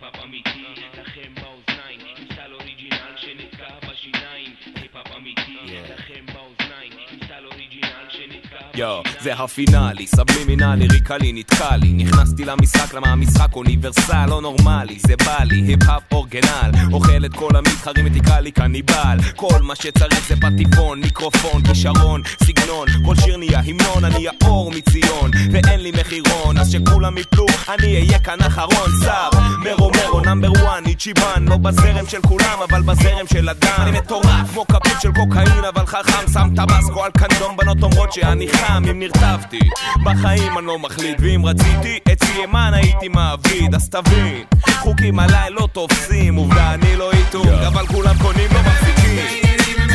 היפ-אפ אמיתי לכם באוזניים, עם סטייל אוריג'ינל שנתקע בשיניים. היפ-אפ אמיתי לכם באוזניים, עם סטייל אוריג'ינל שנתקע בשיניים. זה הפינאלי, סבלימינלי, ריקלי נתקע לי. נכנסתי למשחק, למה המשחק אוניברסל, לא נורמלי, זה בא לי, היפ-אפ אורגנל, אוכל את כל המתחרים ותקרא לי קניבל. כל מה שצריך זה פטיפון, מיקרופון, כישרון, סגנון, כל שיר נהיה המנון, אני האור מציון ואין לי מחירון, אז שכולם יפלו אני אהיה כאן אחרון. שר מרו נאמבר 1 איצ'יבן, לא בזרם של כולם אבל בזרם של אדם. אני מטורף כמו כפית של קוקאין אבל חכם, שם טבסקו על קנדום, בנות אומרות שאני חם. אם נרטבתי בחיים אני לא מחליט, ואם רציתי את סיימן הייתי מעביד. אז תבין, חוקים עליי לא תופסים, עובדה אני לא איתו אבל כולם קונים לא מחזיקים.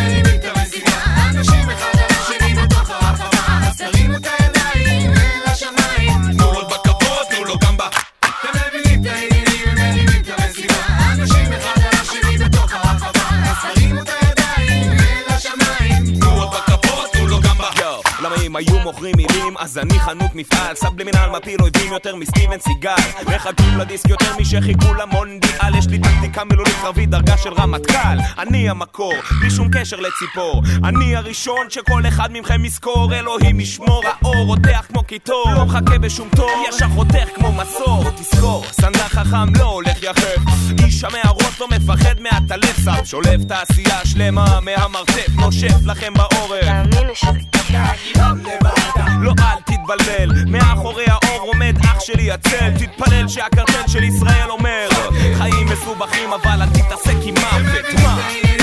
אנשים אחד על השני בתוך הרחבה, אז תרימו את הידיים אל השמיים, תנו עוד בכבוד, תנו לו גם בה. אתם מבינים את העניינים, הם מרימים את המסיבה. אנשים אחד על השני בתוך הרחבה, אז תרימו את הידיים אל השמיים, תנו עוד בכבוד, תנו לו גם בה. למה אם היו מוכרים מילים אז אני חנות מפעל, סבלימינל מפיל אויבים יותר מסטיבן סיגל, מחכים לדיסק יותר משחיכו למונדיאל. יש לי טקטיקה מילולית קרבית דרגה של רמטכ"ל, אני המקור בלי שום קשר לציפור, אני הראשון שכל אחד מכם יזכור. אלוהים ישמור, האור רותח כמו קיטור, לא מחכה בשום תור, ישר חותך כמו מסור. תזכור, סנדק חכם לא הולך יחף, איש המערות לא מפחד מהטלף, סם שולף תעשייה שלמה מהמרתף, נושף לכם בעורף, תאמינו שזה לא אל תתבלבל, מאחורי האור עומד אח שלי הצל, תתפלל שהקרטל של ישראל אומר חיים מסובכים אבל אל תתעסק עם מוות. מה?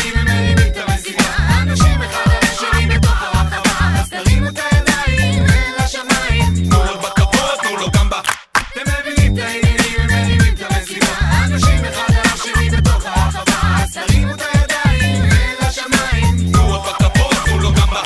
אנשים אחד על השני בתוך הרחבה, אז תרימו את הידיים אל השמיים, תנו עוד בכבוד, תנו לו גם בה. אתם מבינים את העניינים, הם מרימים את המסיבה. אנשים אחד על השני בתוך הרחבה, אז תרימו את הידיים אל השמיים, תנו עוד בכבוד, תנו לו גם בה.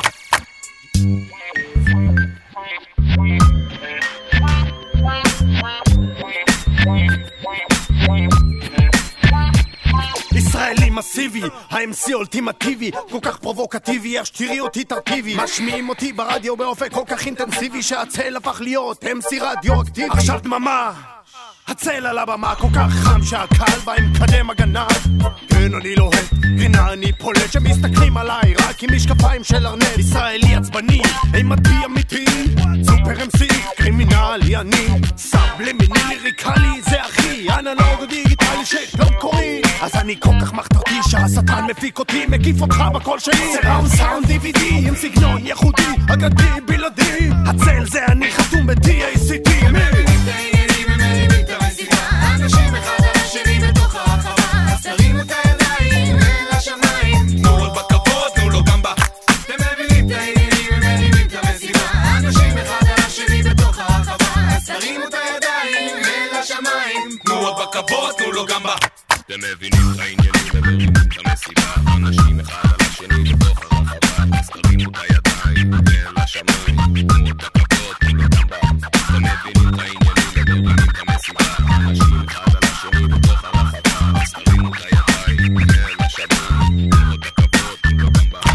ישראלי מסיבי, ה-MC אולטימטיבי, כל כך פרובוקטיבי, איך שתראי אותי תרכיבי, משמיעים אותי ברדיו באופן כל כך אינטנסיבי שהצל הפך להיות MC רדיואקטיבי. עכשיו דממה, הצל על הבמה כל כך חם שהקהל בא עם קדם הגנה. כן אני לוהט, גרינה אני פולט, שמסתכלים עליי רק עם משקפיים של ארנט. ישראלי עצבני, אימתי אמיתי, סופר MC, קרימינלי אני, סבלימיני ליריקלי, זה אחי, אנלוג דיגיטלי שכלום קוראים. אז אני כל כך מחתרתי שהשטן מפיק אותי, מקיף אותך בקול שלי, זה ראונד סאונד DVD עם סגנון ייחודי, אגדי בלעדי, הצל זה אני חתום ב-DACT. אנשים אחד על השני בתוך הרחבה, אז תרימו את הידיים אל השמיים, תנו עוד בכבוד, תנו לו גם בה. אתם מבינים את העניינים, הם מרימים את המסיבה. אנשים אחד על השני בתוך הרחבה, אז תרימו את הידיים אל השמיים, תנו עוד בכבוד, תנו לו גם בה. אתם מבינים את העניינים, הם מרימים את המסיבה. אנשים אחד על השני בתוך הרחבה, אז תרימו את הידיים אל השמיים, תנו עוד בכבוד, תנו לו גם בה. אתם מבינים את העניינים, הם מרימים את המסיבה. אנשים אחד על השני בתוך הרחבה, אז תרימו את הידיים אל השמיים, תנו עוד בכבוד, תנו לו גם בה.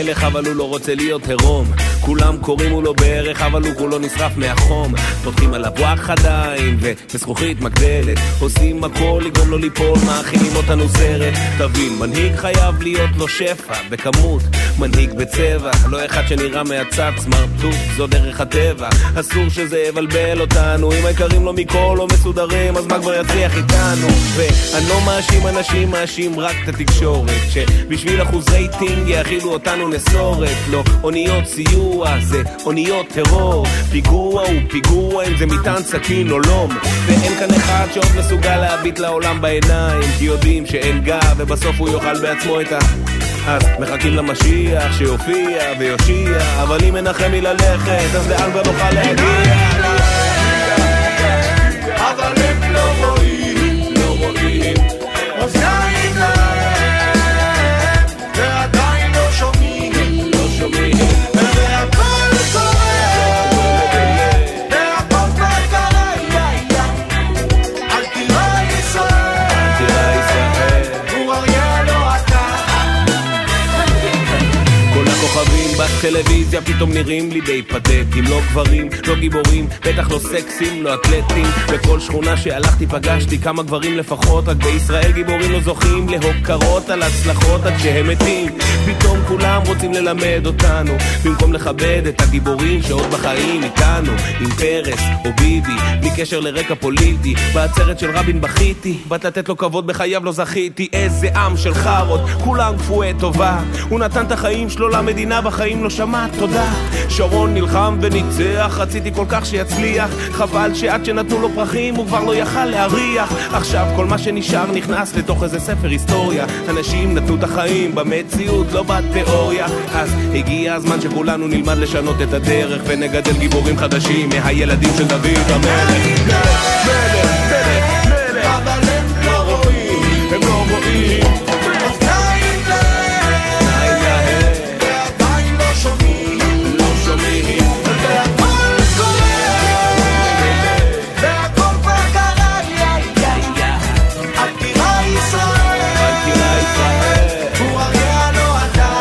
מלך אבל הוא לא רוצה להיות הרום, כולם קוראים הוא לא בערך אבל הוא כולו נשרף מהחום, פותחים עליו וואח עדיין וזכוכית מגדלת, עושים הכל לגרום לו ליפול, מאכילים אותנו סרט. תבין, מנהיג חייב להיות לו שפע בכמות, מנהיג בצבע, לא אחד שנראה מהצד סמרטוט, זו דרך הטבע, אסור שזה יבלבל אותנו, אם העיקרים לא מכל לא מסודרים אז מה כבר יצליח איתנו? ואני לא מאשים אנשים, מאשים רק את התקשורת, שבשביל אחוז רייטינג יאכילו אותנו נסורת. לא אוניות סיוע, זה אוניות טרור, פיגוע הוא פיגוע אם זה מטען סכין או לום, ואין כאן אחד שעוד מסוגל להביט לעולם בעיניים, כי יודעים שאין גב ובסוף הוא יאכל בעצמו את אז מחכים למשיח שיופיע ויושיע, אבל אם מנחם היא ללכת אז לאן כבר נוכל להגיע? אבל הם לא רואים, אוזניים להם ועדיין לא שומעים, והכל קורה, והכל כבר קרה, אל תירא ישראל, הוא אריה לא אתה. כל הכוכבים בטלוויזיה פתאום נראים לי די פתטים, לא גברים, לא גיבורים, בטח לא סקסים, לא אתלטים. בכל שכונה שהלכתי פגשתי כמה גברים לפחות, רק בישראל גיבורים לא זוכים להוקרות על הצלחות עד שהם מתים. פתאום כולם רוצים ללמד אותנו במקום לכבד את הגיבורים שעוד בחיים איתנו, עם פרס או ביבי, בלי קשר לרקע פוליטי. בעצרת של רבין בכיתי, בת לתת לו כבוד בחייו לא זכיתי. איזה עם של חרות, כולם כפויי טובה, הוא נתן את החיים שלו למדינה, בחיים לא שמע תודה. שרון נלחם וניצח, רציתי כל כך שיצליח, חבל שעד שנתנו לו פרחים הוא כבר לא יכל להריח. עכשיו כל מה שנשאר נכנס לתוך איזה ספר היסטוריה, אנשים נתנו את החיים במציאות לא בתיאוריה. אז הגיע הזמן שכולנו נלמד לשנות את הדרך ונגדל גיבורים חדשים מהילדים של דוד המלך. אבל הם לא רואים, הם לא רואים, אוזניים להם ועדיין לא שומעים, והכל קורה, והכל כבר קרה, אל תירא ישראל, הוא אריה לא אתה.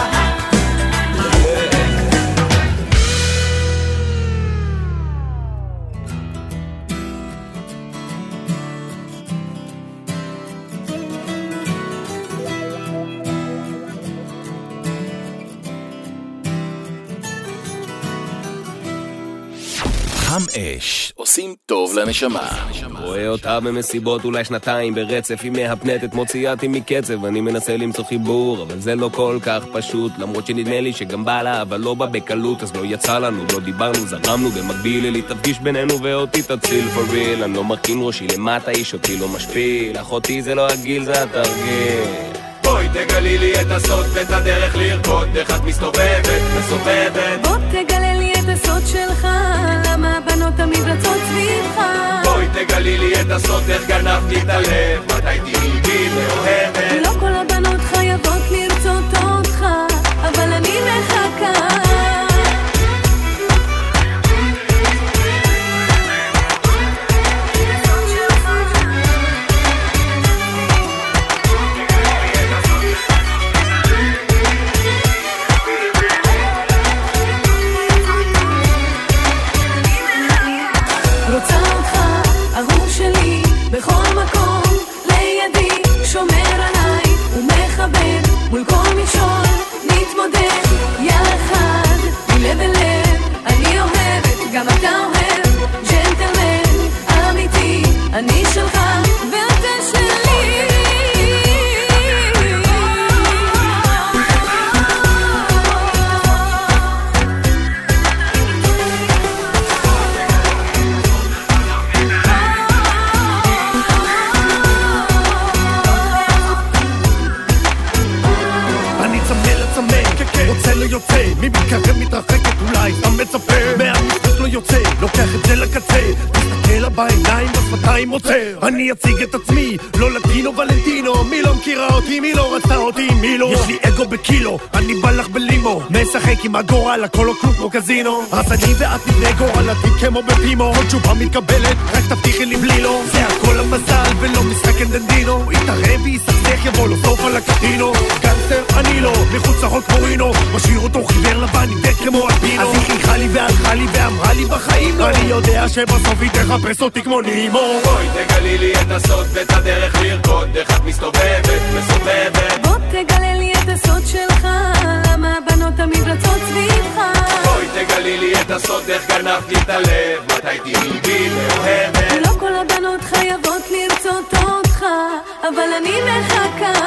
חם אש, עושים טוב לנשמה. רואה אותה במסיבות אולי שנתיים ברצף, היא מהפנטת מוציאתי מקצב, אני מנסה למצוא חיבור אבל זה לא כל כך פשוט, למרות שנדמה לי שגם בא לה אבל לא בא בקלות, אז לא יצא לנו, לא דיברנו, זרמנו במקביל, אלי תפגיש בינינו ואותי תציל for real. אני לא מרכין ראשי למטה, איש אותי לא משפיל, אחותי זה לא הגיל זה התרגיל. בואי תגלי לי את הסוד ואת הדרך לרקוד, איך את מסתובבת, מסובבת. בוא תגלה לי את הסוד שלך, למה הבנות תמיד רצות סביבך. בואי תגלי לי את הסוד, איך גנבתי את הלב, מתי תהיי בי מאוהבת. לא כל הבנות חייבות לרצות אותך, אבל אני מחכה. בכל מקום לידי שומר עליי ומכבד, מול כל מישור נתמודד יחד מלב אל לב. אני אוהבת, גם אתה אוהב, ג'נטלמן אמיתי, אני שלך ואתה שלי. רוצה לא יוצא, מי מתקרב מתרחקת אולי סתם מצפה, מהמשחק לא יוצא, לוקח את זה לקצה, תסתכל לה בעיניים בשפתיים עוצר. אני אציג את עצמי, לא לטינו ולנטינו, מי לא מכירה אותי, מי לא רצה אותי, מי לא. יש לי אגו בקילו, אני בא לך בלימו, משחק עם הגורל, הכל או כלום כמו קזינו, אז אני ואת נבנה גורל עתיד כמו בפימו, עוד תשובה מתקבלת, רק תבטיחי לי בלי לא, זה הכל המזל ולא משחק אנדנדינו, יתערב ויסכסך יבוא לו סוף על הקטינו, גנצר אני לא מחוץ לחוק מורינו, משאיר אותו חיוור לבן עם דק כמו אלפינו. אז היא חייכה לי והלכה לי ואמרה לי בחיים לא, אני יודע שבסוף היא תחפש אותי כמו נימו. בואי תגלי לי את הסוד ואת הדרך לרקוד, איך את מסתובבת, מסובבת. בוא תגלה לי את הסוד שלך, למה הבנות תמיד רצות סביבך. בואי תגלי לי את הסוד, איך גנבתי את הלב, מתי תהיי בי מאוהבת. לא כל הבנות חייבות לרצות אותך, אבל אני מחכה.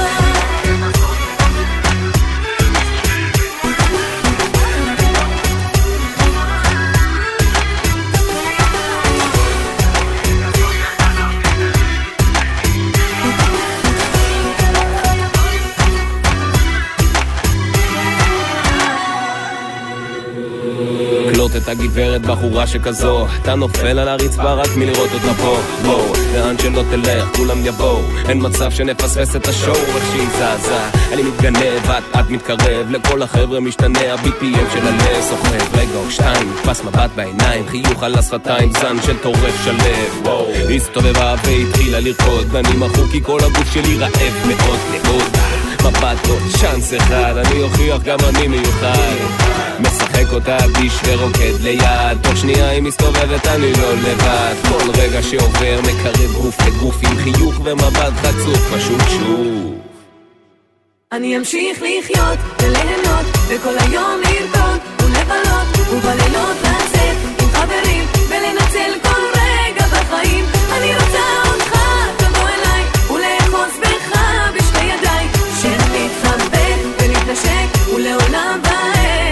את הגברת בחורה שכזו, אתה נופל על הרצפה רק מלראות אותה פה. בואו, לאן שלא תלך כולם יבואו, אין מצב שנפספס את השואו איך שהיא זזה. אני מתגנב, את מתקרב, לכל החבר'ה משתנה ה-BPM של הלב. סוחב רגע או שתיים, פס מבט בעיניים, חיוך על השפתיים, זן של טורף שלב. הסתובבה והתחילה לרקוד, ואני מחוק כי כל הגוף שלי רעב מאוד מאוד. מבט עוד צ'אנס אחד, אני אוכיח גם אני מיוחד. משחק אותה ביש ורוקד ליד, תוך שנייה היא מסתובבת אני לא לבד. כל רגע שעובר מקרב גוף לגוף עם חיוך ומבט חצוף פשוט שוב. אני אמשיך לחיות וליהנות וכל היום לרקוד ולבלות ובלילות לצאת עם חברים ולנצל כל רגע בחיים. אני רוצה אותך, תבוא אליי ולאחוז בך בשתי ידיי, שנתחבק ונתנשק ולעולם בעת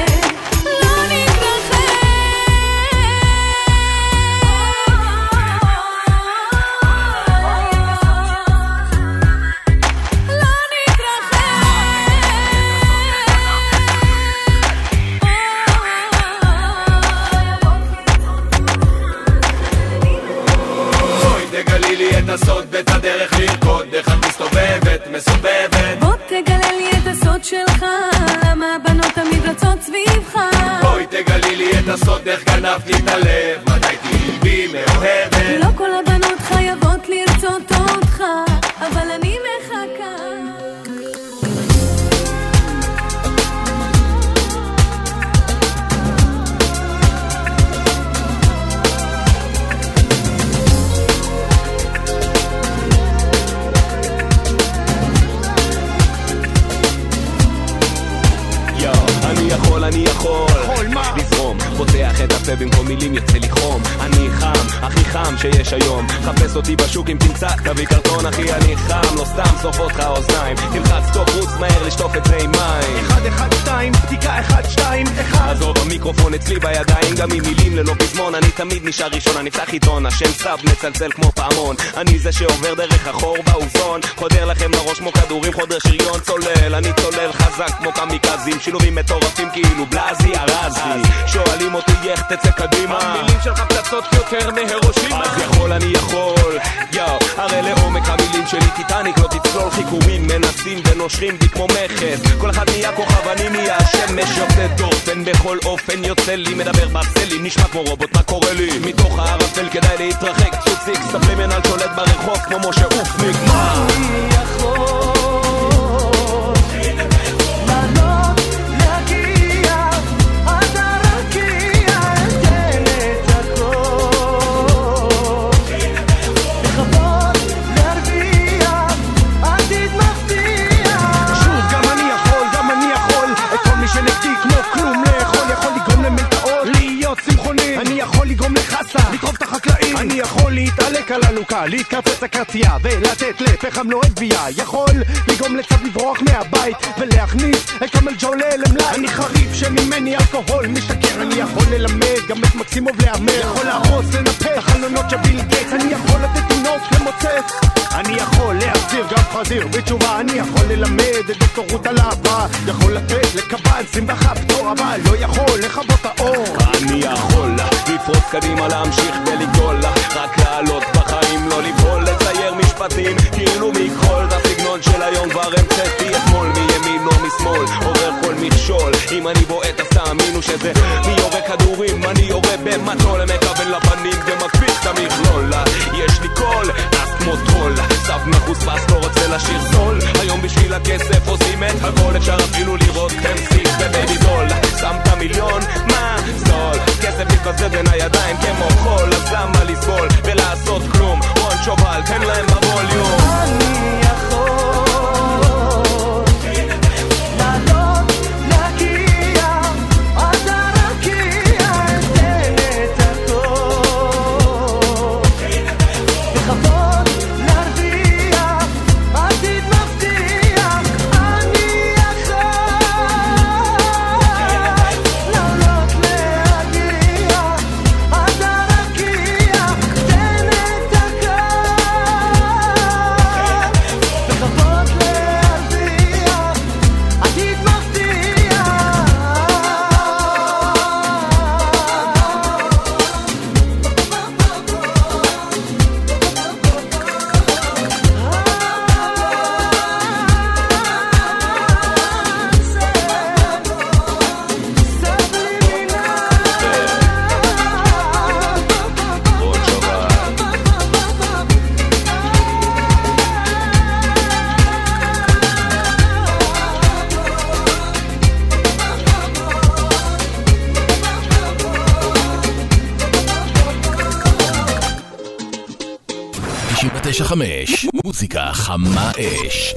הסוד ואת הדרך לרקוד, איך את מסתובבת, מסובבת. בוא תגלה לי את הסוד שלך, למה הבנות תמיד רצות סביבך. בואי תגלי לי את הסוד, איך גנבתי את הלב, מתי תהיי בי מאוהבת. לא כל הבנות חייבות לרצות אותך, אבל אני מחכה. אני יכול לזרום, פותח את הפה במקום מילים יוצא לי חום. אני חם, הכי חם שיש היום, חפש אותי בשוק אם תמצא, תביא קרטון אחי אני חם, לא סתם שורף אותך אוזניים, תלחץ טוב רוץ מהר לשטוף את זה עם מים. 1-1-2, בדיקה 1-2-1. עזוב המיקרופון אצלי בידיים, גם עם מילים ללא פזמון, אני תמיד נשאר ראשון, אני פתח עיתון, השם סב מצלצל כמו פעמון, אני זה שעובר דרך החור באוזון, חודר לכם לראש כמו כדורים, חודר שריון צולל, אני צולל חזק כמו קמיקזים, שילובים מטורפים כאילו בלזי ארזי, שואלים אותי איך תצא קדימה, המילים שלך פלצות יותר מהירושימה. אז יכול אני יכול, יאו, הרי לעומק המילים שלי טיטניק, לא תצלול חיכורים, מנסים ונושרים בי כמו מכס, כל אחד נהיה כוכב, אני נהיה שמש, יוצא דופן בכל אופן יוצא לי, מדבר בסלי, נשמע כמו רובוט, מה קורה לי? מתוך הערפל כדאי להתרחק, צוציק, ספלימנל שולט ברחוב כמו משה אופניק. אני יכול לעלות, להגיע, עד הרקיע, אתן את הכל, לכבות, להרביע, עתיד מבטיח. שוב, גם אני יכול, את כל מי שנגדי כמו כלום לאכול, יכול לגרום למלטאות, להיות צמחוני, אני יכול לגרום לחסה, לטרוף את החקלאים, אני יכול להתעלק על הלוקה, להתקפץ הקרצייה ולתת לפחם לא הדבייה, יכול לגרום לצו לברוח מהבית ולהכניס את קמל ג'ולה למלאי. אני חריף שממני אלכוהול משתכר, אני יכול ללמד גם את מקסימוב להמר, יכול להרוס, לנפח חלונות של ביל גייטס, אני יכול לתת תינוק למוצץ, אני יכול להחזיר גם חזיר בתשובה, אני יכול ללמד את דוקטורות על אהבה, יכול לתת לקב"ן שמחה פתור, אבל לא יכול לכבות האור. אני יכול לפרוץ קדימה, להמשיך ולגדול, רק לעלות בחיים, לא לבחול, לצייר משפטים כאילו מכחול, את הסגנון של היום כבר המצאתי אתמול, מימין או משמאל, עובר כל מכשול, אם אני בועט אז תאמינו שזה מי יורה כדורים, אני יורה במטול, מקבל לפנים ומקפיץ את המכלול, יש לי קול, אז כמו טרול, סף מחוספס לא רוצה לשיר סול, היום בשביל הכסף עושים את הכל אפשר אפילו לראות חמסיק ובייבי דול. שמת מיליון, מה? זול. כסף מתבזבז בין הידיים כמו חול, אז למה לסבול ולעשות כלום? רון שובל, תן להם בווליום. אני יכול לעלות, להגיע עד הרקיע, אתן את הכל לכבוד, להרוויח עתיד מבטיח. אני יכול לעלות, להגיע עד הרקיע, תן את מוזיקה חמה אש.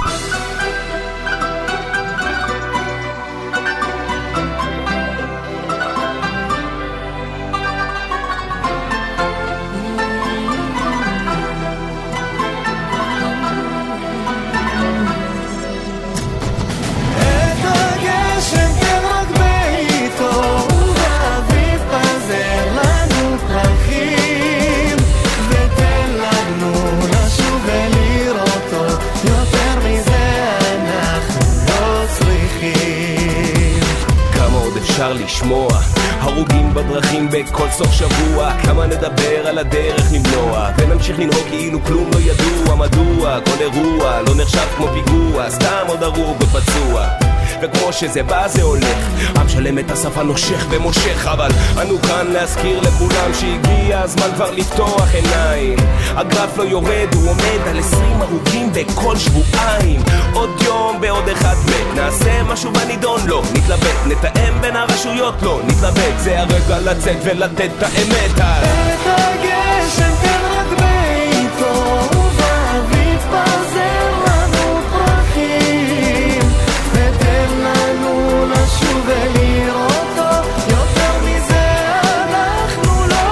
אפשר לשמוע הרוגים בדרכים בכל סוף שבוע, כמה נדבר על הדרך למנוע ונמשיך לנהוג כאילו כלום לא ידוע. מדוע כל אירוע לא נחשב כמו פיגוע, סתם עוד הרוג עוד פצוע, וכמו שזה בא זה הולך. עם שלם את השפה נושך ומושך, אבל אנו כאן להזכיר לכולם שהגיע הזמן כבר לפתוח עיניים. הגרף לא יורד, הוא עומד על 20 הרוגים בכל שבועיים. עוד יום בעוד אחד מת, נעשה משהו בנידון לא נתלבט, נתאם בין הרשויות לא נתלבט, זה הרגע לצאת ולתת את האמת. את הגשם תן רק ביתו ובאביב פזר לנו פרחים, ותן לנו לשוב ולראותו, יותר מזה אנחנו לא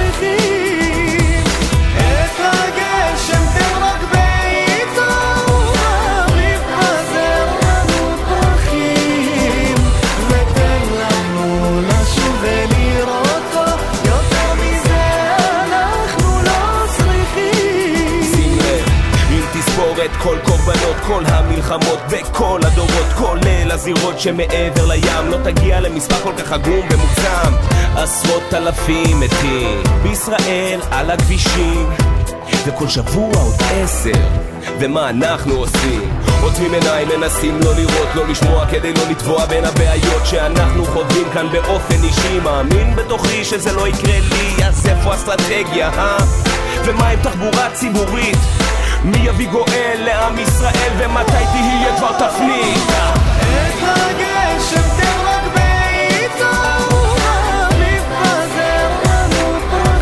צריכים. את הגשם תן רק ביתו ובאביב פזר לנו פרחים, ותן לנו לשוב ולראותו, יותר מזה אנחנו לא צריכים. שים לב, אם תספור את כל קורבנות כל המלחמות בכל הדורות, כולל הזירות שמעבר לים, לא תגיע למספר כל כך עגום ומוקסם. עשרות אלפים מתים בישראל על הכבישים, וכל שבוע עוד 10. ומה אנחנו עושים? עוצמים עיניים, מנסים לא לראות, לא לשמוע, כדי לא לטבוע בין הבעיות שאנחנו חווים כאן באופן אישי. מאמין בתוכי שזה לא יקרה לי, אז איפה אסטרטגיה, ומה עם תחבורה ציבורית? מי יביא גואל לעם ישראל ומתי תהיה כבר תפנית? את הגשם תן רק ביתו ובאביב פזר לנו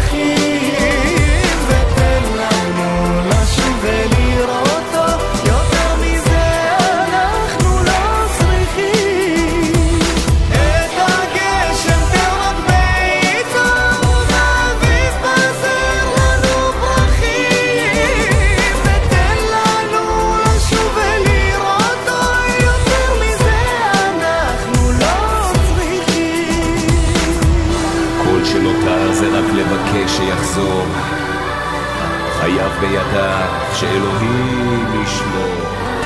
פרחים, ותן לנו לשוב ולראותו, יותר מזה אנחנו לא צריכים. את הגשם תן רק ביתו ובאביב פזר לנו פרחים, ותן לנו לשוב ולראותו, יותר מזה אנחנו לא צריכים. כל שנותר זה רק לבקש שיחזור, חייב בידיו שאלוהים ישמור,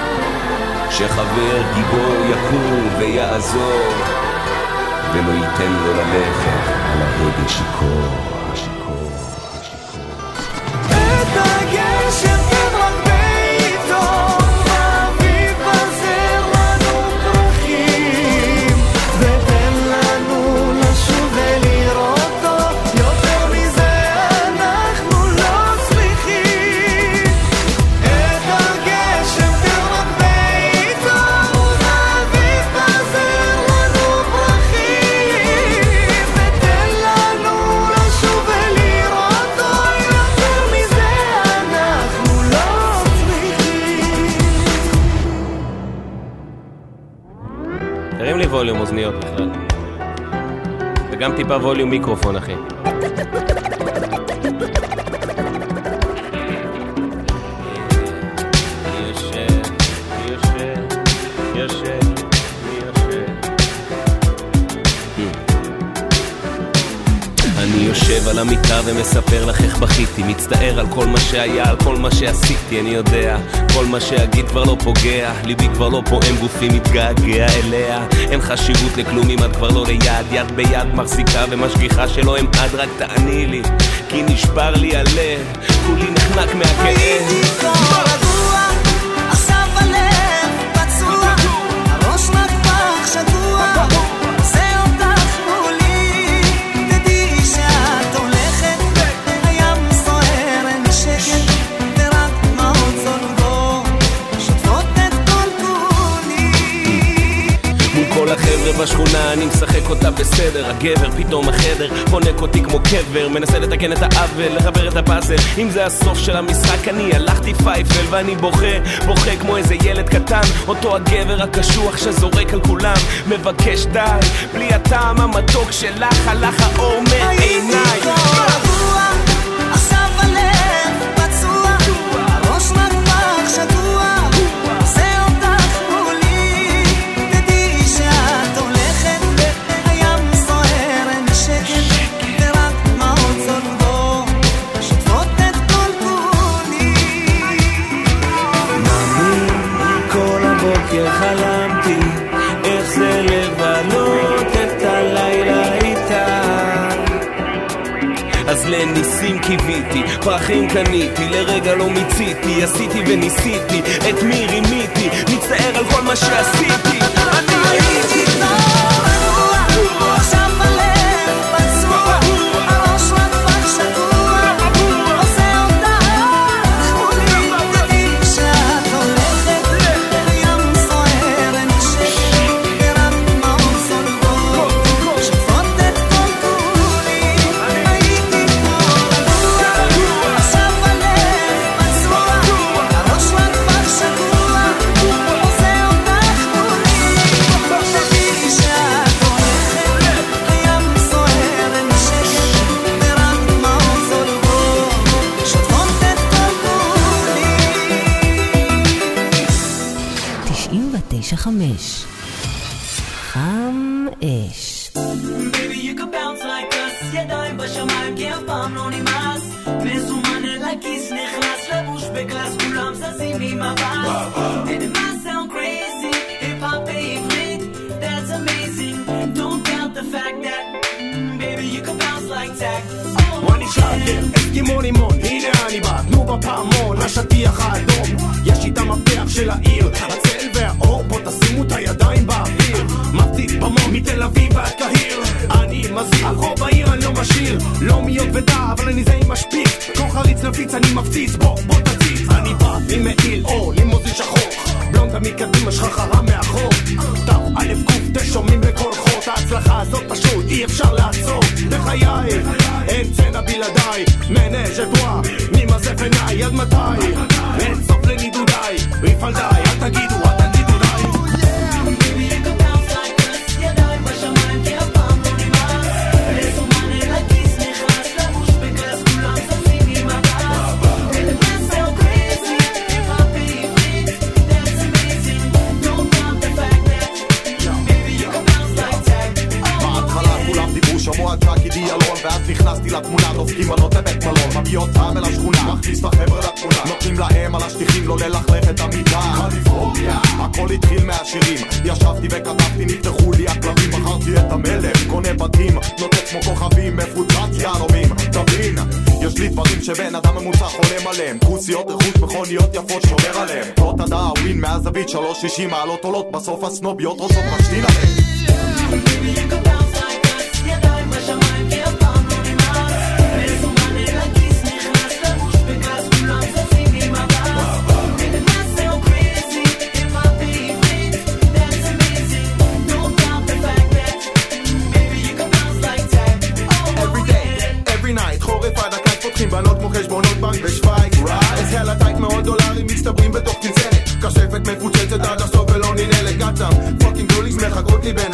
שחבר גיבור יקום ויעזור, ולא ייתן לו ללכת על ההגה שיכור. את הגשם תן רק ביתו ובאביב פזר לנו פרחים, ותן לנו לשוב ולראותו, יותר מזה אנחנו לא צריכים. את הגשם תן רק ביתו ווליום אוזניות בכלל. וגם טיפה ווליום מיקרופון, אחי. אני יושב על המיטה ומספר לך איך בכיתי, מצטער על כל מה שהיה, על כל מה שעשיתי. אני יודע, כל מה שאגיד כבר לא פוגע, ליבי כבר לא פועם, גופי מתגעגע אליה. אין חשיבות לכלום אם את כבר לא ליד, יד ביד מחזיקה ומשגיחה שלא אמעד, רק תעני לי, כי נשבר לי הלב, כולי נחנק מהכאב. הייתי כבר רגוע, עכשיו הלב פצוע, הראש נקפח שגוע, עושה אותך מולי, תדעי שאת הולכת, הים סוער אין שקט, ורק דמעות זולגות, שוטפות את כל כולי. מול כל החבר'ה בשכונה אני משחק אותה בסדר, הגבר פתאום החדר חונק אותי כמו קבר, מנסה לתקן את העוול, לחבר את הפאזל. אם זה הסוף של המשחק אני הלכתי פייפל ואני בוכה כמו איזה ילד קטן, אותו הגבר הקשוח שזורק על כולם, מבקש די, בלי הטעם המתוק שלך הלך האור מעיניי. הייתי כבר רגוע, עכשיו הלב פצוע, הראש נקפח שגוע, עושה אותך מולי, תדעי שאת הולכת, הים סוער אין שקט, ורק דמעות זולגות, שוטפות את כל כולי. כל הבוקר חלמתי איך זה לבלות את הלילה איתה, אז לניסים קיוויתי, פרחים קניתי, לרגע לא מיציתי, עשיתי וניסיתי, את מי רימיתי, מצטער על כל מה שעשיתי. אני הייתי כבר רגוע, עכשיו הלב פצוע, הראש נקפח שגוע, עושה אותך מולי, תדעי שאת הולכת, הים סוער אין שקט, ורק דמעות זולגות, שוטפות את כל כולי. הייתי כבר רגוע, עכשיו הלב פצוע, הראש נקפח שגוע, עושה אותך מולי, תדעי שאת הולכת, הים סוער אין שקט, ורק דמעות זולגות, שוטפות את כל כולי. 99.5 חם אש. Baby, you can bounce like us, ידיים בשמיים כי אף פעם לא נמאס, מזומן אל הכיס נכנס לבוש בקלאס, כולם זזים עם הבאס, and it might sound crazy, hip-hop בעברית, that's amazing, don't doubt the fact that, baby, you can bounce like tack. ואני שקר, אסקימו לימון, הנה אני בא, תנו בפעמון, לשטיח האדום, יש איתה מפתח של העיר, הצל והאור, בוא תשימו את הידיים באוויר, מבטיח במון, מתל אביב ועד קהיר, אני מזהיר, רוב העיר אני לא משאיר, לא מיות ודע, אבל אני זה עם משפיץ, כמו חריץ נפיץ אני מפציץ, בוא תציץ, אני בא עם מעיל אור, לימוזין שחור, בלונדה מקדימה שחררה מאחור, תו א' קוף תשומעים בכל חור, ההצלחה הזאת פשוט אי אפשר לעצור, בחיי אין צנע בלעדיי, מנש אתווה, ממזף עיניי עד מתי, אין סוף לנידודיי, ריפל די, אל תגידו די. Baby, you can bounce like us, ידיים בשמיים כי אף פעם לא נמאס, מזומן אל הכיס נכנס לבוש בקלאס, כולם זזים עם הבאס, and it might sound crazy, hip-hop בעברית, that's amazing, don't doubt the fact that, baby, you can bounce like tack. בהתחלה כולם דיברו שמוע ג'קי דיאלון, ואז נכנסתי לתמונה, דופקים מנות לבית מלון, מביאות טעם אל השכונה, מכניס את החבר'ה לתמונה, נותנים להם על השטיחים לא ללכלך את המיטה, קליפורניה, הכל התחיל מהשירים, ישבתי וכתבתי, נפתחו לי הכלבים, בחרתי את המלך, קונה בתים, נוצץ כמו כוכבים, מפוצץ יהלומים, תבין, יש לי דברים שבן אדם ממוצע חולם עליהם, כוסיות רכוש מכוניות יפות שומר עליהם, תות הדעה ווין מהזווית 360 מעלות עולות, בסוף הסנוביות רוצות משתין עליהם. Baby, you can bounce like us, ידיים בשמיים כי אף פעם לא נמאס, מזומן אל הכיס נכנס לבוש בקלאס, כולם זזים עם הבאס, and it might sound crazy, hip-hop בעברית, that's amazing, don't doubt the fact that, baby, you can bounce like tack. Every day, every night, חורף עד הקיץ פותחים בנות כמו חשבונות בנק בשוויץ, איזה הלטייק $100 מצטברים בתוך צנצנת, קשפת מפוצצת עד הסוף ולא ננהלת, got some fucking girlies מחכות לי בין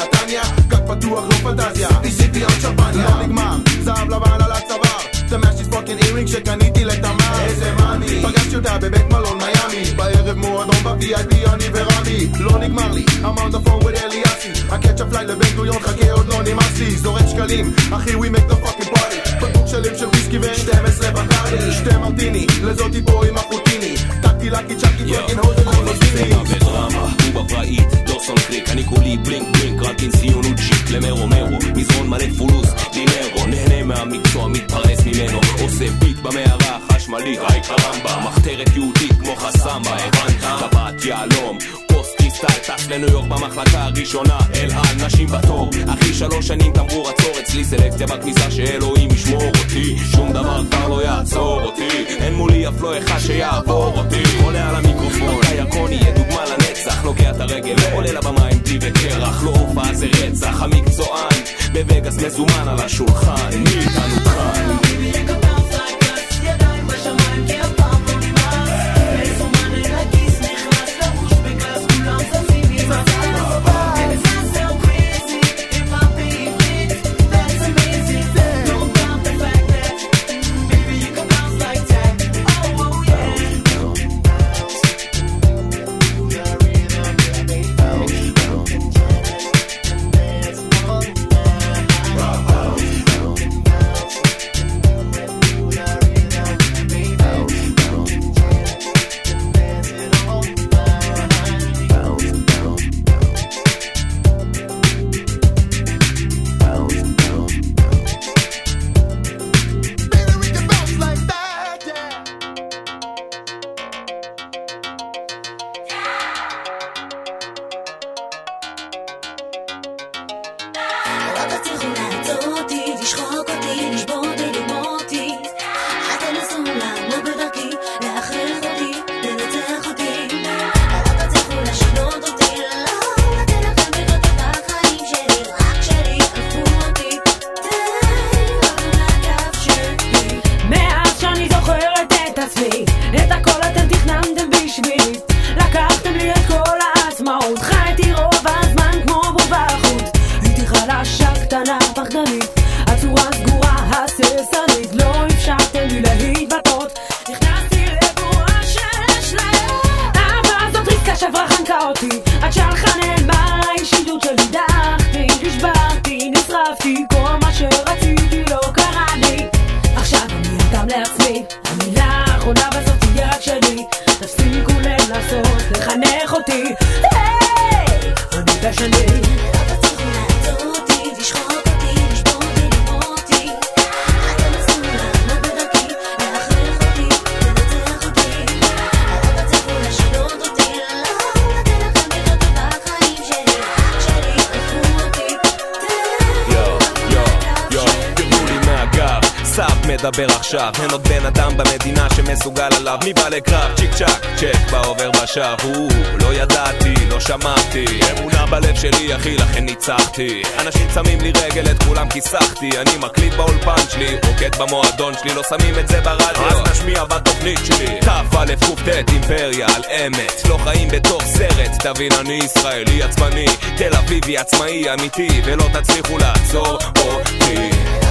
ב-VIP אני ורמי לא נגמר לי, I'm on the phone with אליאסי הקצ'אפ פליי לבן גוריון חכה עוד לא נמאס לי זורק שקלים, אחי we make the fucking party בקבוק שלם של ויסקי ו-12 בקרדי שתי מרטיני, לזאתי פה עם החוטיני טקתי לקי צ'קי פרקין הוזן חולוסיני ודרמה, הוא בפראית, דורסון קריק אני כולי בלינק בלינק, רק אינסיון וג'יק למרו מרו, מזרון מלא פולוס דינרו, נהנה מהמקצוע, מתפרנס ממנו עושה ביט במערה חשמלית, היי קרמבה מחתרת יהודית כמו חסמבה הבנת? טבעת יעלום פוסט קריסטל טס לניו יורק במחלקה הראשונה אל על נשים בתור אחי 3 שנים תמרור עצור אצלי סלקציה בכניסה שאלוהים ישמור אותי שום דבר כבר לא יעצור אותי אין מולי אף לא אחד שיעבור אותי עולה על המיקרופון יקוני יהיה דוגמה לנצח נוגע את הרגל עולה לבמה עם די וקרח לא הופעה זה רצח המקצוען בווגאס מזומן על השולחן מאיתנו כאן מדבר עכשיו, אין עוד בן אדם במדינה שמסוגל עליו מי בא לקרב, צ'יק צ'ק, צ'ק בעובר בשער לא ידעתי, לא שמעתי אמונה בלב שלי אחי, לכן ניצחתי אנשים שמים לי רגל, את כולם כיסחתי אני מקליט באולפן שלי, רוקט במועדון שלי לא שמים את זה ברדיו, אז נשמיע בתוכנית שלי תף א' קופטט, אימפריה על אמת לא חיים בתוך סרט, תבין אני ישראלי עצמני תל אביבי עצמאי אמיתי ולא תצליחו לעצור אותי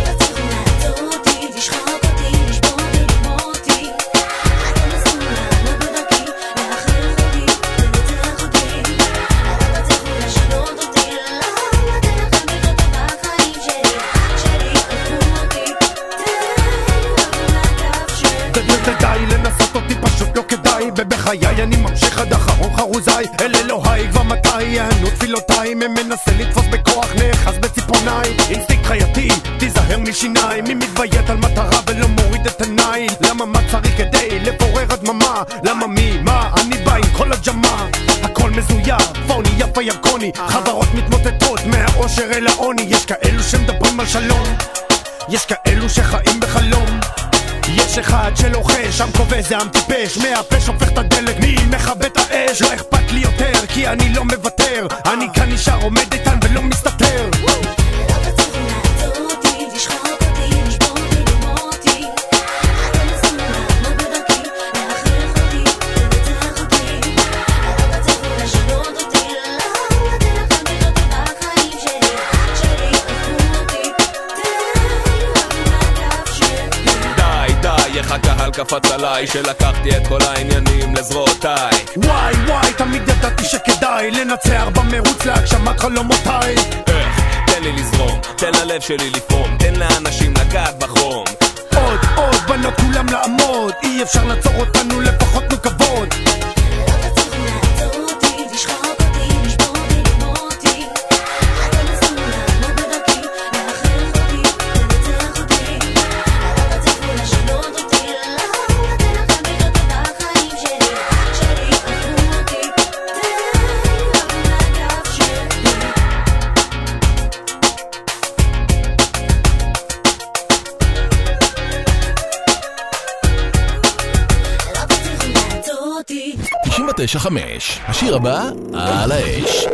בחיי אני ממשיך עד אחרון חרוזיי אל אלוהי כבר מתי יענו תפילותיי מנסה לתפוס בכוח נאחז בציפורניי אינסטינקט חייתי תיזהר משיניים מי מתביית על מטרה ולא מוריד את עיניי למה מה צריך כדי לפורר הדממה למה מי מה אני בא עם כל הג'מה הכל מזויר פוני יפה ירקוני חברות מתמוטטות מהאושר אל העוני יש כאלו שמדברים על שלום יש כאלו שחיים בחלום יש אחד שלוחש, שם קובע זה עם טיפש מהפה שופך את הדלק, מי מכבה את האש לא אכפת לי יותר, כי אני לא מוותר אני כאן נשאר עומד איתן ולא מסתתר הקהל קפץ עליי שלקחתי את כל העניינים לזרועותיי וואי וואי עליי לנצח במרוץ להגשמת חלומותיי. תן לי לזרום, תן ללב שלי לפרום, תן לאנשים לגעת בחום. עוד בנות כולם לעמוד, אי אפשר לעצור אותנו, לפחות נו כבוד. תשע חמש, השיר הבא, על האש.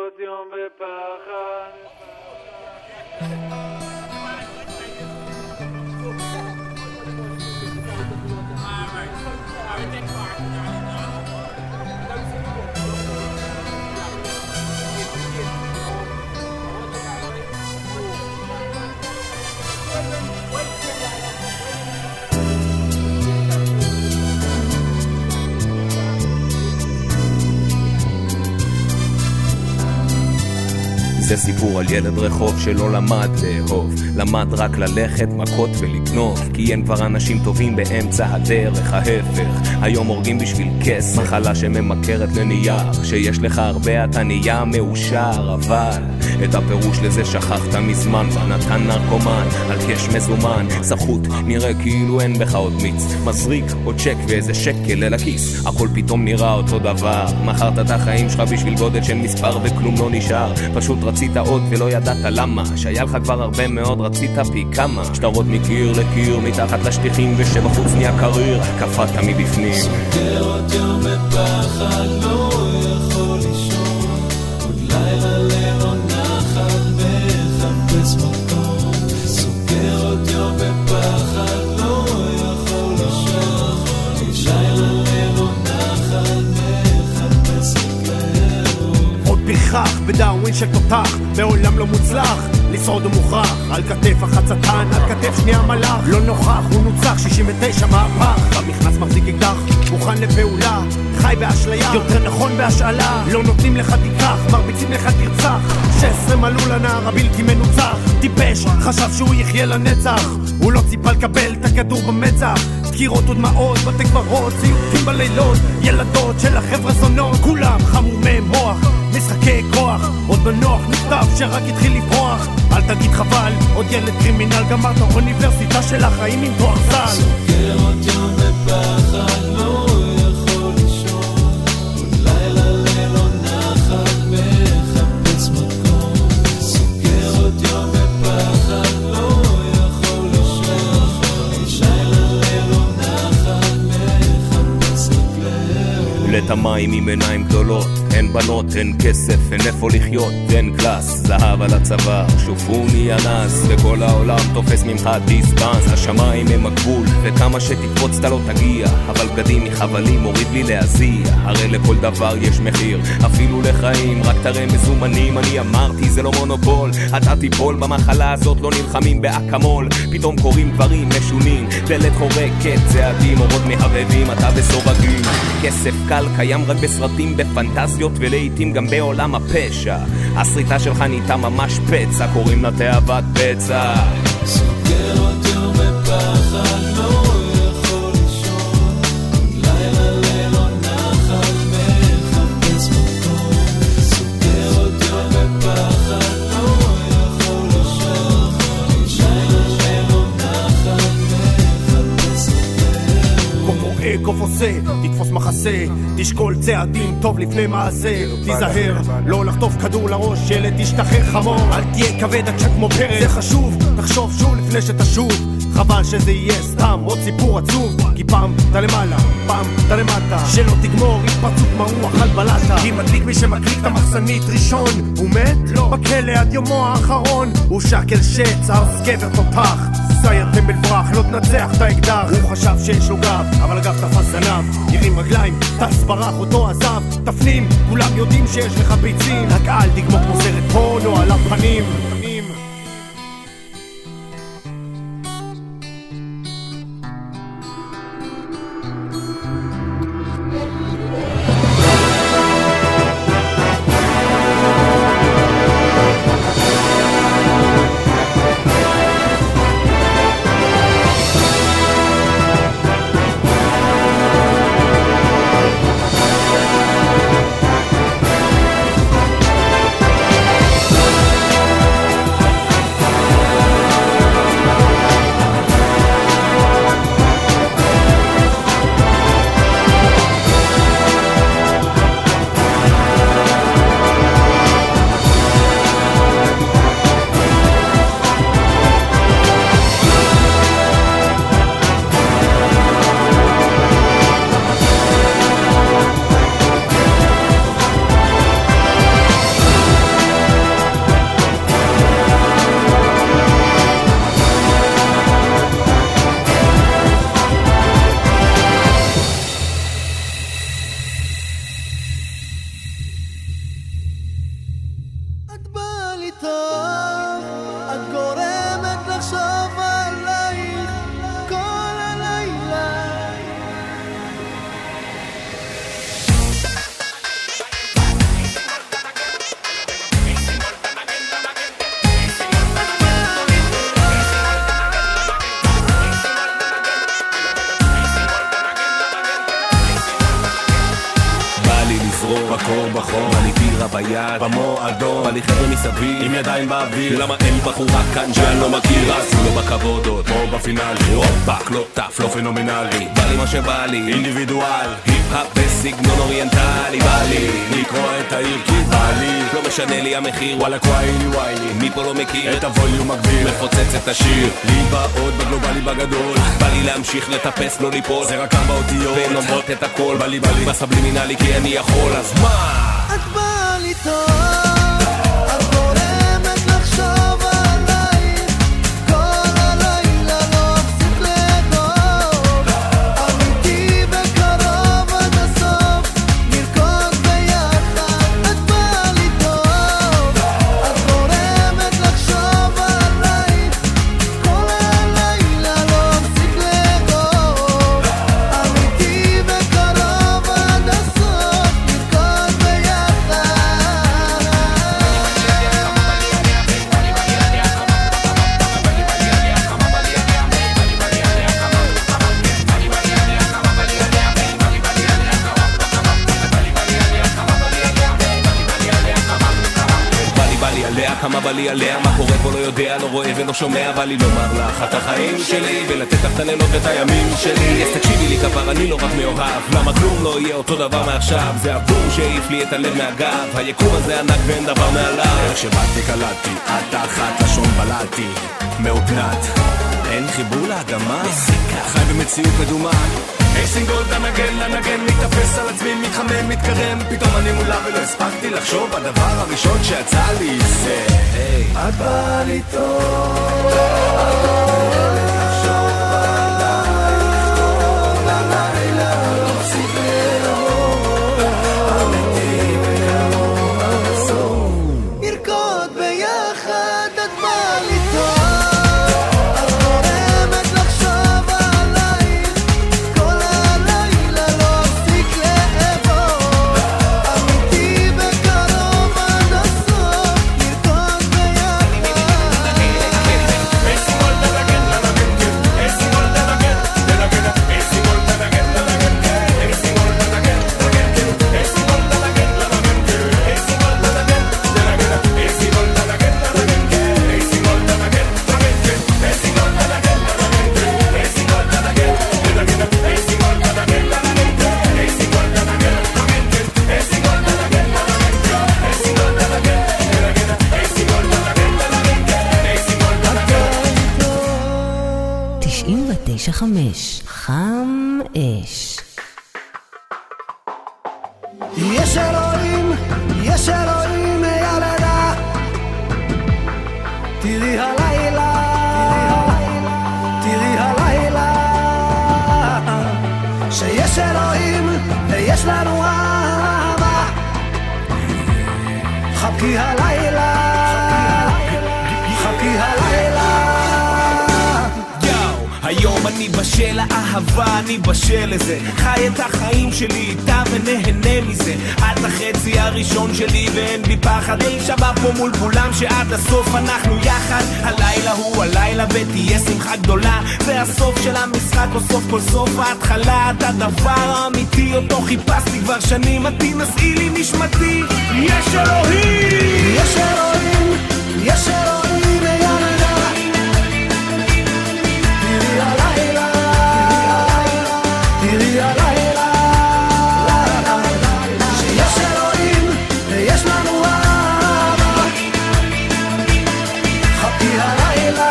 זה סיפור על ילד רחוב שלא למד לאהוב, למד רק ללכת, מכות ולגנוב, כי אין כבר אנשים טובים באמצע הדרך, ההפך, היום הורגים בשביל כסף, מחלה שממכרת לנייר, שיש לך הרבה אתה נהיה מאושר, אבל את הפירוש לזה שכחת מזמן, ונתן נרקומן על קש מזומן, סחוט נראה כאילו אין בך עוד מיץ, מזריק עוד צ'ק ואיזה שקל אל הכיס, הכל פתאום נראה אותו דבר, מכרת את החיים שלך בשביל גודל של מספר וכלום לא נשאר, פשוט רצית עוד ולא ידעת למה, שהיה לך כבר הרבה מאוד רצית פי כמה, שטרות מקיר לקיר מתחת לשטיחים ושבחוץ נהיה קריר, קפאת מבפנים. סוגר עוד יום בפחד לא יכול לישון, עוד לילה ללא נחת מחפש מקום, סוגר עוד יום בפחד לא יכול לישון, עוד לילה ללא נחת מחפש מקום. עוד פרחח בדאווין של תותח, בעולם לא מוצלח, לשרוד הוא מוכרח, על כתף החצתן, על כתף שנייה מלאך, לא נוכח, הוא נוצח, 69 מהפך, במכנס מחזיק אקדח, מוכן לפעולה, חי באשליה, יותר נכון בהשאלה, לא נותנים לך תיקח, מרביצים לך תרצח, 16 מלאו לנער הבלתי מנוצח, טיפש, חשב שהוא יחיה לנצח, הוא לא ציפה לקבל את הכדור במצח, דקירות ודמעות, בתי קברות, ציוטים בלילות, ילדות של החבר'ה זונות, כולם חמומי מוח, משחקי כוח, עוד בנוח נכתב שרק התחיל לברוח, אל תגיד חבל, עוד ילד קרימינל, גמרת אוניברסיטה של החיים עם תואר זל. סוגר עוד יום בפחד לא יכול לישון, עוד לילה ללא נחת מחפש מקום, סוגר עוד יום בפחד לא יכול לישון, עוד לילה ללא נחת מחפש מקום. את המים עם עיניים גדולות, אין בנות, אין כסף, אין איפה לחיות, אין קלאס, זהב על הצוואר, שופוני אנס, וכל העולם תופס ממך דיסטנס, השמיים הם הגבול, וכמה שתקפוץ אתה לא תגיע, אבל בגדים מחבלים מוריד לי להזיע, הרי לכל דבר יש מחיר, אפילו לחיים, רק תראה מזומנים, אני אמרתי זה לא מונופול, אתה תיפול במחלה הזאת, לא נלחמים באקמול, פתאום קוראים דברים משונים, דלת חורקת, צעדים אורות מהבבים, אתה בסורגים, כסף קל קיים רק בסרטים בפנטזיות, ולעיתים גם בעולם הפשע, הסריטה שלך נהייתה ממש פצע, קוראים לה תאוות פצע. סוגר עוד יום בפחד לא יכול לישון, עוד לילה ללא נחת מחפש מקום, סוגר עוד יום בפחד לא יכול לישון, עוד לילה ללא נחת מחפש מקום. קוף רואה, קוף עושה, תתפוס מחסה, תשקול צעדים טוב לפני מעשה, תיזהר, לא לחטוף כדור לראש, ילד תשתחרר חמור, אל תהיה כבד עד כמו פרק, זה חשוב, תחשוב שוב לפני שתשוב, חבל שזה יהיה סתם עוד סיפור עצוב, כי פעם אתה למעלה, פעם אתה למטה, שלא תגמור התפרצות מרוח על בלטה, כי מדליק מי שמקליק את המחסנית ראשון, הוא מת? לא, בכלא עד יומו האחרון, הוא שקל שץ, ארס גבר תותח, סייר טמבל ברח, לא תנצח את האקדח, הוא חשב שיש לו גב, אבל הגב תפס זנב, ירים רגליים, טס ברח אותו עזב, תפנים, כולם יודעים שיש לך ביצים, רק אל תגמור כמו סרט פורנו על הפנים. לזרום, בקור בחור, בא לי בירה ביד, במועדון, בא לי חבר'ה מסביב, עם ידיים באוויר. למה אין בחורה כאן שאני לא מכיר, עשו לו בכבודות, פה בפינאלי, הופה, קלוטף, לא פנומנלי, בא לי מה שבא לי, אינדיבידואל, היפ-האפ בסגנון אוריינטלי, בא לי לקרוא את העיר כי בא לי, לא משנה לי המחיר, וואלה קוויילי ויילי, מי פה לא מכיר את הווליום מגביר, מפוצץ את השיר, לי בעוד בגלובלי בגדול, בא לי להמשיך לטפס לא ליפול, זה רק 4 אותיות, והן אומרות את הכל, בא לי בסבלימינלי כי אני יכול, אז מה? את באה לי טוב, את גורמת לחשוב עלייך, כל הלילה לא אפסיק לאהוב, אמיתי בקרוב עד הסוף, נרקוד ביחד. את באה לי טוב, את גורמת לחשוב עלייך, כל הלילה לא אפסיק לאהוב, אמיתי בקרוב עד הסוף, נרקוד ביחד. בא לי עליה, כמה בא לי עליה, מה קורה פה לא יודע, לא רואה ולא שומע, בא לי לומר לך את החיים שלי ולתת לך את הלילות ואת הימים שלי. אז תקשיבי לי כבר, אני לא רק מאוהב, למה כלום לא יהיה אותו דבר מעכשיו, זה הבום שהעיף לי את הלב מהגב, היקום הזה ענק ואין דבר מעליו. איך שבאתי קלטתי, את אחת לשון בלעתי, מאופנת, אין חיבור לאדמה, חי במציאות מדומה. היי סינגול דנגן לנגן, מתאפס על עצמי, מתחמם, מתקרם, פתאום אני מולה ולא הספקתי לחשוב, הדבר הראשון שיצא לי זה את באה לי טוב, את גורמת לחשוב עלייך, כל הלילה לא אפסיק לאהוב, אמיתי בקרוב עד הסוף, נרקוד ביחד. את באה לי טוב, את גורמת לחשוב עלייך, כל הלילה לא אפסיק לאהוב, אמיתי בקרוב עד הסוף, נרקוד ביחד. חמש, חם אש. יש אלוהים ילדה, תראי הלילה, תראי הלילה, שיש אלוהים ויש לנו אהבה, חכי הלילה, חכי הלילה. היום אני בשל האהבה, אני בשל לזה, חי את החיים שלי איתה ונהנה מזה, את החצי הראשון שלי ואין בי פחד, אי שבה פה מול כולם שעד הסוף אנחנו יחד, הלילה הוא הלילה ותהיה שמחה גדולה, זה הסוף של המשחק או סוף כל סוף ההתחלה, את הדבר האמיתי אותו חיפשתי כבר שנים, את תנסי לי נשמתי, יש אלוהים, יש אלוהים, יש אלוהים ילדה, תראי הלילה, תראי הלילה, שיש אלוהים ויש לנו אהבה, חכי הלילה,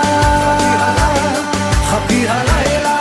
חכי הלילה.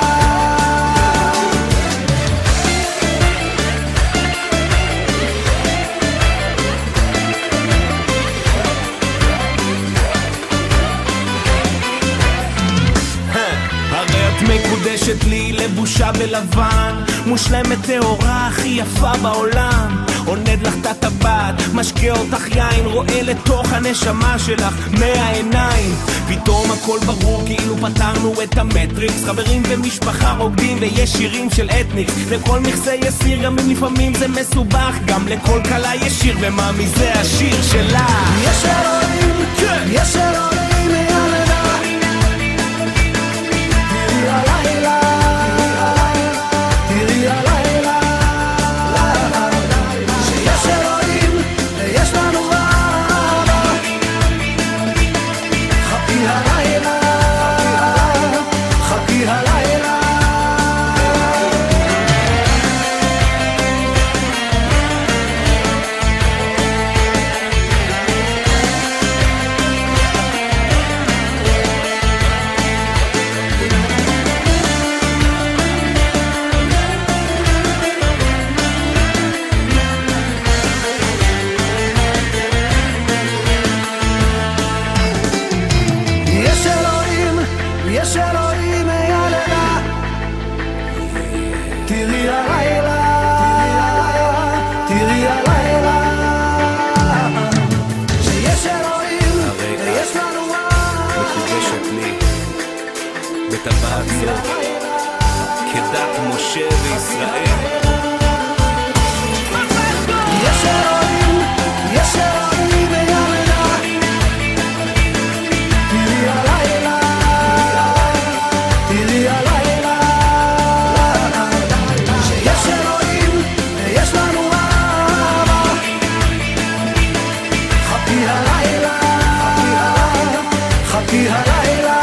מקודשת לי לבושה בלבן, מושלמת טהורה הכי יפה בעולם, עונד לך את הטבעת, משקה אותך יין, רואה לתוך הנשמה שלך מהעיניים, פתאום הכל ברור כאילו פתרנו את המטריקס, חברים ומשפחה רוקדים ויש שירים של אתניקס, לכל מכסה יש סיר, גם אם לפעמים זה מסובך, גם לכל קלה יש שיר ומה מזה השיר שלה. יש אלוהים, יש אלוהים ילדה, תראי הלילה, תראי הלילה, שיש ישראל. יש אלוהים, יש אלוהים בימנה, תראי הלילה, תראי הלילה, שיש אלוהים ויש לנו אהבה, חכי הלילה, חכי הלילה.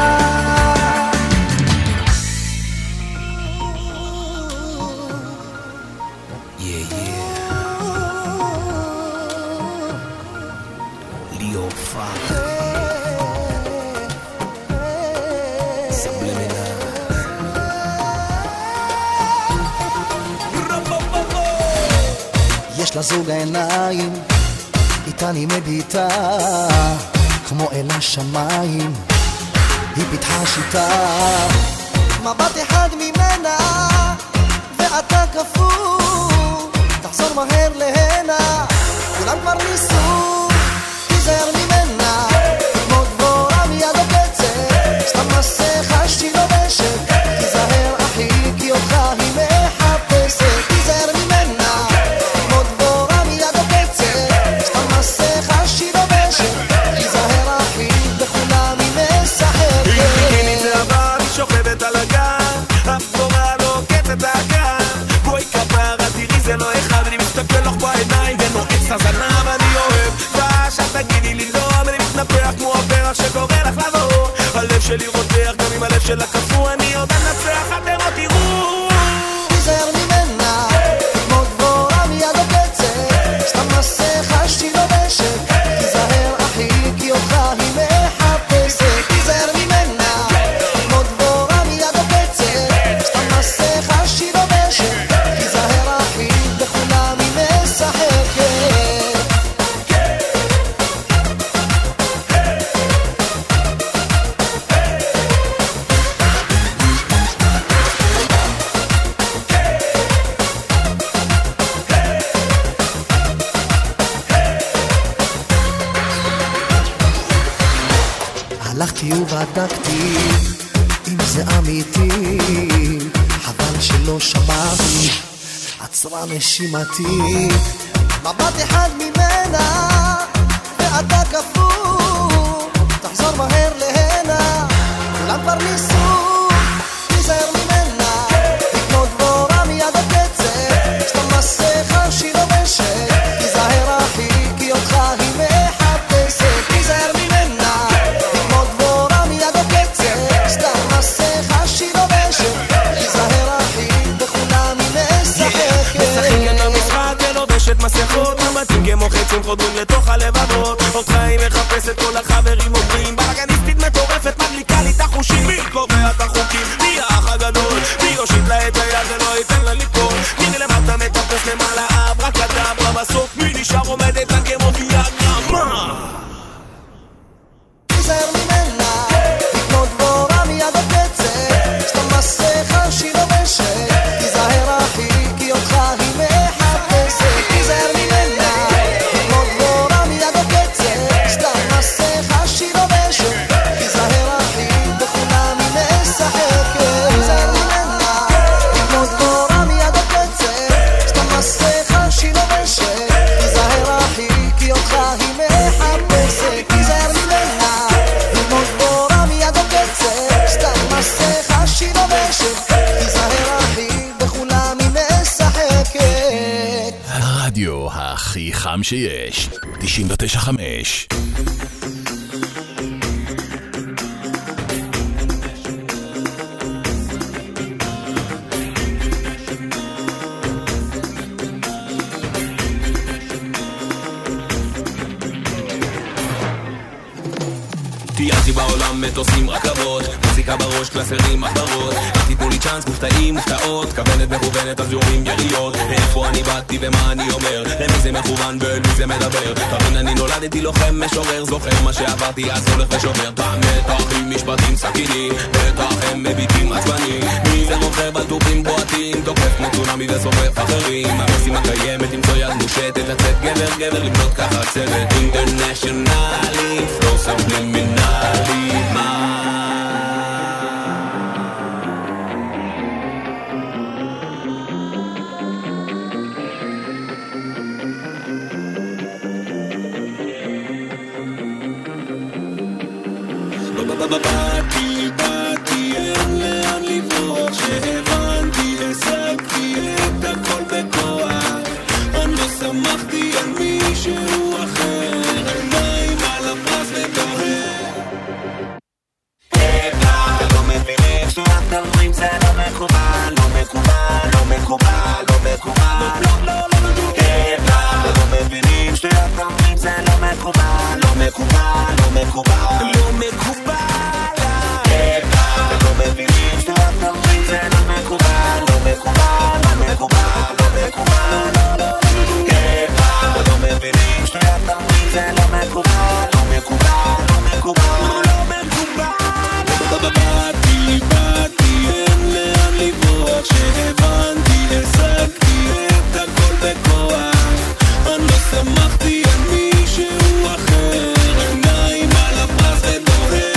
יש לה זוג העיניים, איתן היא מביטה כמו אל השמיים, היא פיתחה שיטה, מבט אחד ממנה ואתה כפור, תחזור מהר להנה, כולם כבר ניסו, תיזהר ממנה, כמו דבורה מיד הקצת, סתם מסכה שהיא לובשת, תיזהר אחי כי אותך היא מחפשת, תיזהר ממנה, כמו דבורה מיד הקצת, סתם מסכה שהיא לובשת, תיזהר אחי בכולם היא משחקת. היא נצבה, היא שוכבת על הגן, אף דבורה לא קצת הגן, בואי כפרה תראי זה לא אחד, אני מסתכל לך בעיניים ונועץ הזנב, אני אוהב דש, אל תגידי לי לא, אני מתנפח כמו הפרח שקורא לך לבוא, הלב שלי רותח גם אם הלב שלה קפוא, אני עוד אנצח, אתם עוד תראו, תיזהר ממנה, כמו דבורה מיד הקצת, סתם מסכה שהיא לובשת, תיזהר אחי כי אותך היא מחפשת, תיזהר ממנה, כמו דבורה מיד הקצת, סתם מסכה שהיא לובשת, תיזהר אחי בכולם היא משחקת. הלכתי ובדקתי אם זה אמיתי, חבל שלא שמעתי, עצרה נשימתי, מבט אחד ממנה ואתה כפור, תחזור מהר להנה, כולם כבר ניסו, תיזהר ממנה, כמו דבורה מיד הקצת, סתם מסכה שהיא לובשת, תיזהר אחי כי אותך היא מחפשת, תיזהר ממנה, כמו דבורה מיד הקצת, סתם מסכה שהיא לובשת, תיזהר אחי בכולם היא משחקת. משחקים את המשחק ולובשת מסכות, מבטים כמו חצים חודרים לתוך הלבבות, אותך היא מחפשת כל החברים אומרים, בלגניסטית מטורפת מדליקה לי את החושים, מי קובע את החוקים? מי האח הגדול? מי יושיט לה את היד ולא ייתן לה ליפול? מי מלמטה מטפס למעלה אברקדברה, בסוף מי נשאר עומדת לה כמו דיאגרמה? תיזהר ממנה, כמו דבורה מיד הקצת, סתם מסכה שהיא לובשת, תיזהר אחי כי אותך היא מחפשת, תיזהר ממנה, כמו דבורה מיד הקצת, סתם מסכה שהיא לובשת, תיזהר אחי בכולם היא משחקת, תיזהר ממנה, כמו דבורה מיד הקצת, סתם מסכה שהיא לובשת, תיזהר אחי כי אותך היא מחפשת, תיזהר ממנה, כמו דבורה מיד הקצת, סתם מסכה שהיא לובשת, תיזהר אחי בכולם היא משחקת. הרדיו הכי חם שיש, 99.5. טיילתי בעולם מטוסים רכבות, מוזיקה בראש קלסרים מחברות, תיתנו לי צ'אנס מופתעים מופתעות, כוונת מכוונת אז יורים יריות, איפה אני באתי ומה אני אומר, למי זה מכוון ולמי זה מדבר, תבין אני נולדתי לוחם משורר, זוכר מה שעברתי אז הולך ושובר, בטח עם משפטים סכינים, בטח הם מביטים עצבנים, מי זה רוכב על טובים בועטים, תוקף כמו צונאמי ושורף אחרים, המשימה קיימת למצוא יד מושטת, לצאת גבר גבר לבנות ככה צוות, אינטרנשיונלי, פלו סבלימינלי, מה באתי, אין לאן לברוח, שהבנתי, השגתי את הכל בכוח. אני לא שמחתי על מישהו אחר, עיניים על הפרס ודוהר. לא מבינים שהדברים זה לא מקובל, לא מקובל, לא מקובל, לא מקובל. לא מבינים שהדברים זה לא מקובל, לא מקובל, לא מקובל, לא מקובל. לא מבינים שהדברים זה לא מקובל, לא מקובל, לא מקובל, לא מקובל. לא מבינים שהדברים זה לא מקובל, לא מקובל, לא מקובל, לא מקובל. באתי, אין לאן לברוח, שהבנתי, השגתי את הכל בכוח. אני לא שמחתי על מישהו אחר, עיניים על הפרס ודוהר.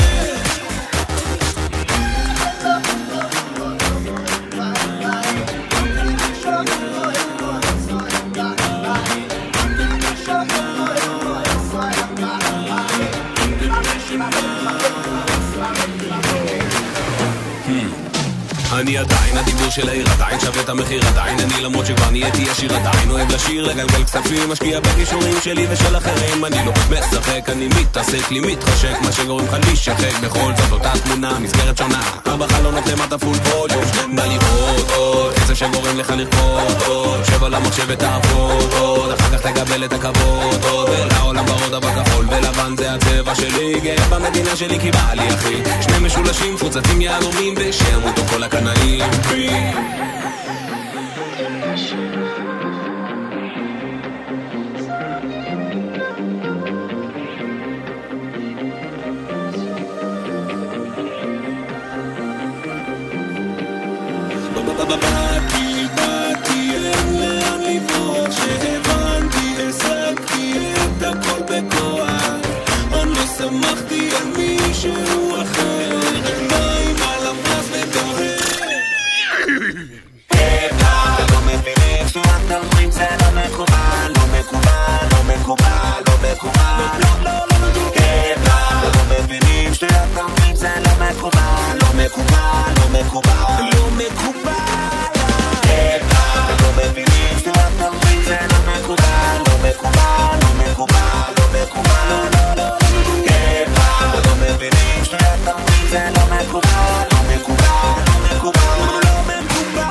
אני עדיין הדיבור של העיר, עדיין שווה את המחיר, עדיין אני למרות שכבר נהייתי ישיר, עדיין אוהב לשיר, לגלגל כספים, משקיע בכישורים שלי ושל אחרים. אני לא משחק, אני מתעסק לי, מתחשק, מה שגורם לך להישחק. בכל זאת אותה תמונה, מסגרת שונה, 4 חלונות למטה פול ווליום, בא לראות עוד כסף שגורם לך לרקוד עוד, שב על המחשב ותעבוד עוד, אחר כך תקבל את הכבוד עוד, ולעולם ורוד אבל כחול ולבן זה הצבע שלי, גאה במדינה שלי כי בא לי אחי, שני משולשים פוצצים יהלומים ושמותו כל הקנאים בי. באתי, אין לאן לברוח, שהבנתי, השגתי את הכל בכוח. אני לא שמחתי על מישהו אחר, עיניים על הפרס ודוהר. לא מבינים שהדברים זה לא מקובל, לא מקובל, לא מקובל, לא מקובל. לא מבינים שהדברים זה לא מקובל, לא מקובל, לא מקובל, לא מקובל. לא מבינים שהדברים זה לא מקובל, לא מקובל, לא מקובל, לא מקובל. לא מבינים שהדברים זה לא מקובל, לא מקובל, לא מקובל, לא מקובל.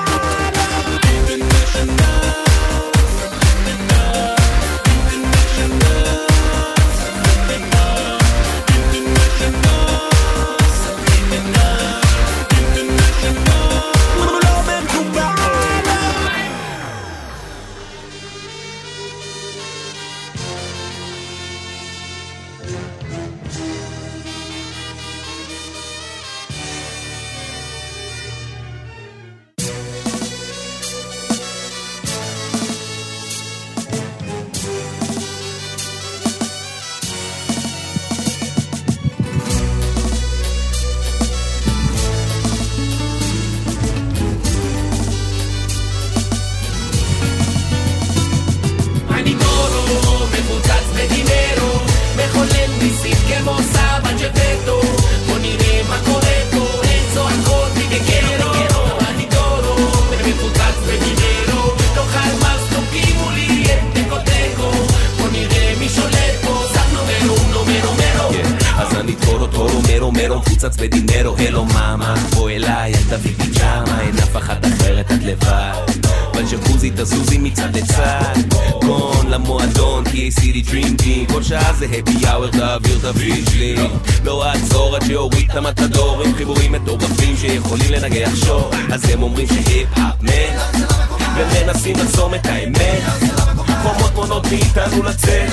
מפוצץ בדינרו, הלו מאמה, בוא אליי, אל תביא פיג'מה, אין אף אחת אחרת, את לבד. בג'קוזי תזוזי מצד לצד, גון למועדון, TACD Dream Team, כל שעה זה happy hour, תעביר תביש לי. לא עצור עד שהוריד את המתדור, עם חיבורים מטורפים שיכולים לנגח שור. אז הם אומרים שהיפ-האפ מת, ומנסים לחסום את האמת, חומות מונות מאיתנו לצאת,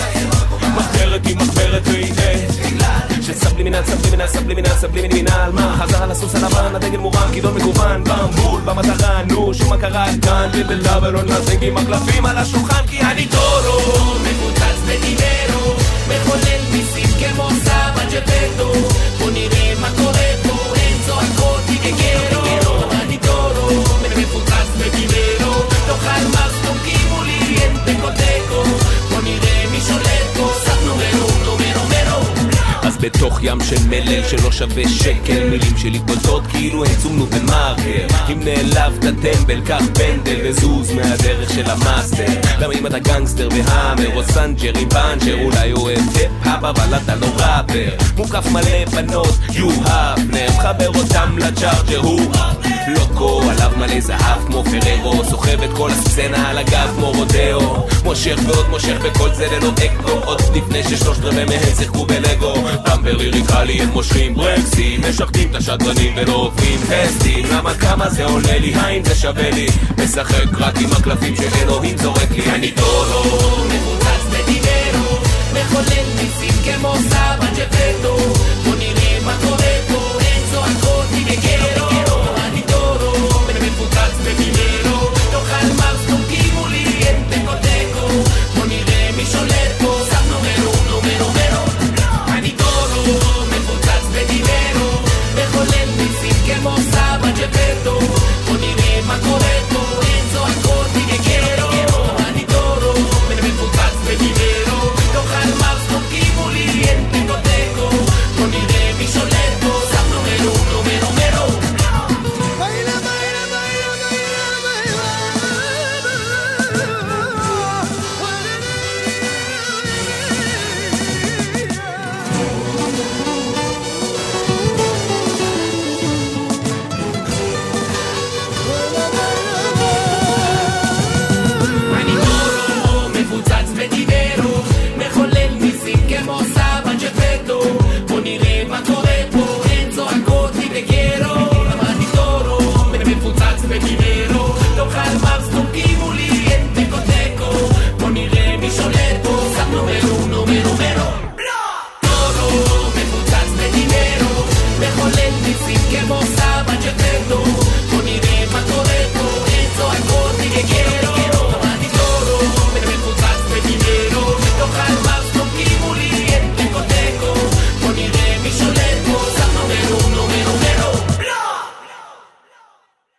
מחברת היא מחברת והנה שסבלימינל, סבלימינל, סבלימינל, סבלימינל, מה? חזר על הסוס הלבן, הדגל מורם, כידון מקוון, במבול, במטרה, נו, שום הכרה כאן, בלבלה ולא נזק עם הקלפים על השולחן, כי אני טורו, מפוצץ בדינרו, מחולל מיסים כמו סבא ג'פטו, בוא נראה מה קורה פה, אין צועקות, תגגרו, אני טורו, מפוצץ בדינרו, תאכל מס, תוקימו לי, אין טקו טקו, בוא נראה מי שולט פה, סב נומרו, נומרו, מרו. אז בתוך ים של מלל שלא שווה שקל, מילים שלי בולטות כאילו הן צומנו במרקר. אם נעלבת טמבל קח פנדל וזוז מהדרך של המאסטר. למה אם אתה גנגסטר והאמר או סנג'ר עם פאנצ'ר, אולי אוהב היפ-האפ אבל אתה לא ראפר. מוקף מלא בנות יו-האפנר, מחבר אותם לצ'ארג'ר הוא לוקו, עליו מלא זהב כמו פררו, סוחב את כל הסצנה על הגב כמו רודאו, מושך ועוד מושך וכל זה ללא אקו, עוד לפני ששלושת רבעי מהם שיחקו בלגו. במברי ריקלי הם מושכים ברקסים, משחקים את השדרנים ולא עוברים טסטים. למה כמה זה עולה לי, האם זה שווה לי, משחק רק עם הקלפים שאלוהים זורק לי. אני טורו, מפוצץ בדינרו, מחולל ניסים כמו סבא ג'פטו,